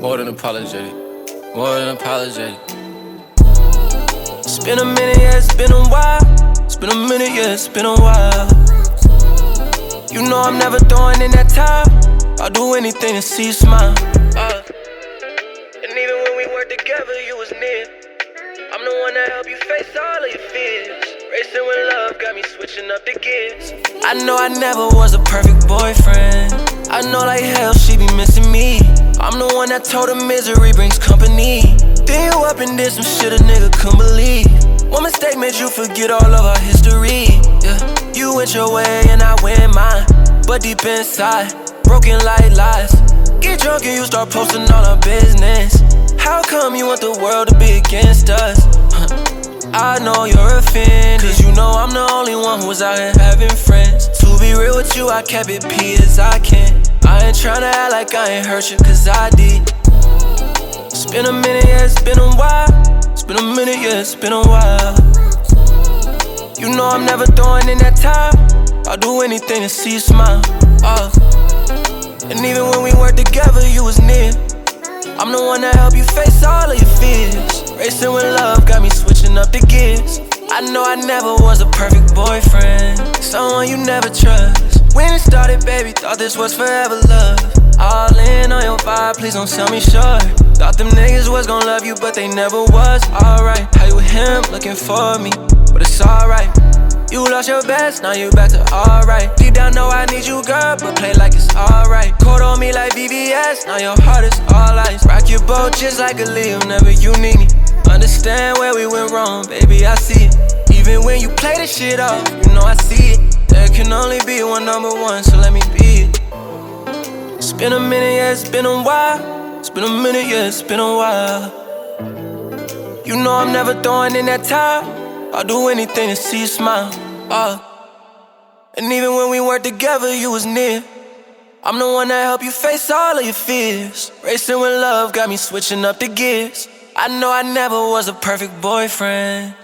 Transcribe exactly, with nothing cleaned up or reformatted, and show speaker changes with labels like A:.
A: More than apologetic, more than apologetic. It's been a minute, yeah, it's been a while. It's been a minute, yeah, it's been a while. You know I'm never throwing in that towel. I'll do anything to see you smile. uh, And even when we work together, you was near. I'm the one that help you face all of your fears. Racing with love got me switching up the gears. I know I never was a perfect boyfriend. I know like hell she be missing me. I'm the one that told her misery brings company. Then you up and did some shit a nigga couldn't believe. One mistake made you forget all of our history. Yeah, you went your way and I went mine. But deep inside, broken like lies. Get drunk and you start posting all our business. How come you want the world to be against us? Huh. I know you're offended, cause you know I'm the only one who was out here having friends. To be real with you, I kept it P as I can. I ain't tryna act like I ain't hurt you, cause I did. It's been a minute, yeah, it's been a while. It's been a minute, yeah, it's been a while. You know I'm never throwing in that towel. I'll do anything to see you smile. uh. And even when we work together, you was near. I'm the one that help you face all of your fears. Racing with love got me switching up the gears. I know I never was a perfect boyfriend, someone you never trust. When it started, baby, thought this was forever love. All in on your vibe, please don't sell me short. Thought them niggas was gon' love you, but they never was. Alright, how you with him, looking for me, but it's alright. You lost your best, now you back to alright. Deep down know I need you, girl, but play like it's alright. Code on me like V V S, now your heart is all ice. Rock your boat just like a Leo, never you need me. Understand where we went wrong, baby, I see it. Even when you play this shit off, you know I see it. There can only be one number one, so let me be it. It's been a minute, yeah, it's been a while. It's been a minute, yeah, it's been a while. You know I'm never throwing in that towel. I'll do anything to see you smile. uh. And even when we weren't together, you was near. I'm the one that help you face all of your fears. Racing with love got me switching up the gears. I know I never was a perfect boyfriend.